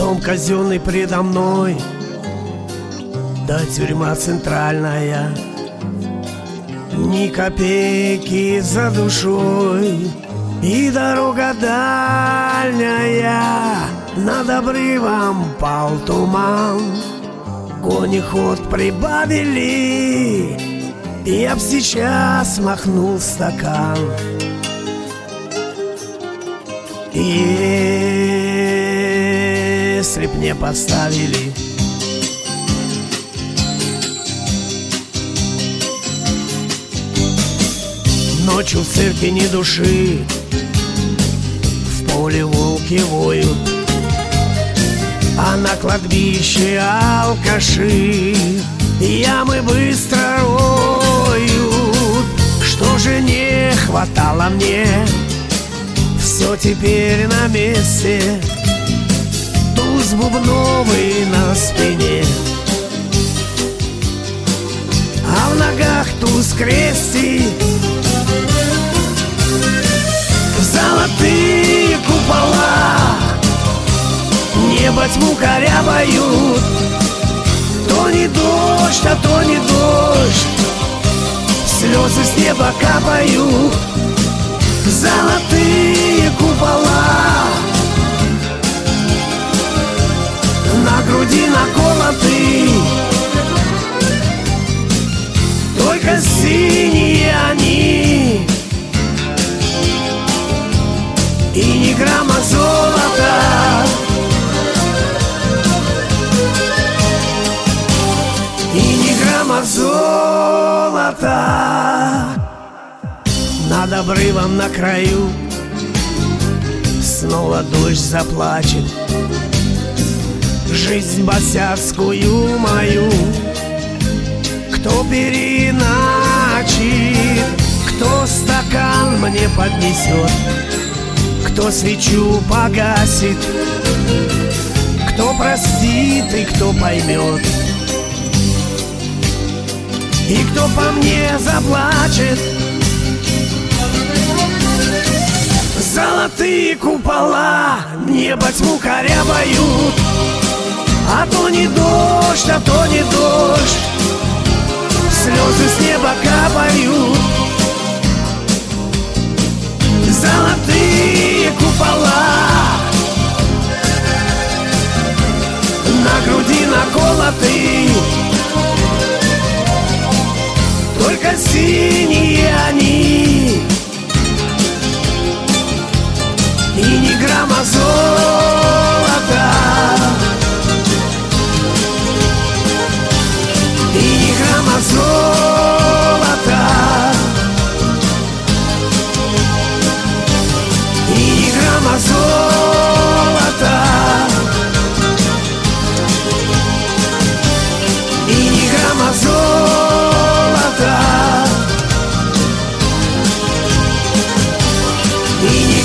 Дом казенный предо мной, да тюрьма центральная. Ни копейки за душой, и дорога дальняя. Над обрывом пал туман, кони ход прибавили, я б сейчас махнул стакан. Если б не поставили ночью в церкви ни души, в поле волки воют, а на кладбище алкаши ямы быстро роют. Что же не хватало мне, все теперь на месте. Туз бубновый на спине, а в ногах туз крестик. Золотые купола небо тьму корябают. То не дождь, а то не дождь, слезы с неба капают. Золотые купола на груди наколоты, только синие они, и ни грамма золота, и ни грамма золота. Над обрывом на краю снова дождь заплачет. Жизнь босяцкую мою кто переначит, кто стакан мне поднесет, кто свечу погасит, кто простит и кто поймет, и кто по мне заплачет. Золотые купола небо тьму корябают, а то не дождь, а то не дождь, слезы с неба капают. Золотые купола на груди наколоты, только синие они, и ни грамма золота, и ни грамма золота, и ни грамма золота, и ни грамма золота, и ни